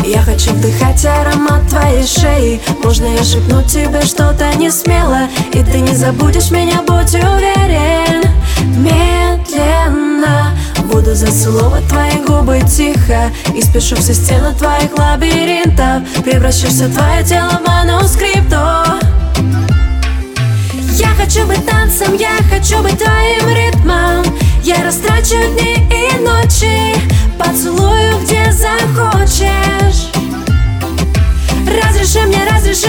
Я хочу вдыхать аромат твоей шеи. Можно я шепну тебе что-то не смело, и ты не забудешь меня, будь уверен. Медленно буду зацеловать твои губы тихо, и спешу все стены твоих лабиринтов. Превращаешься твое тело в манускрипту. Я хочу быть танцем, я хочу быть твоим ритмом. Я растрачу дни и ночи, поцелую где захочешь. Разреши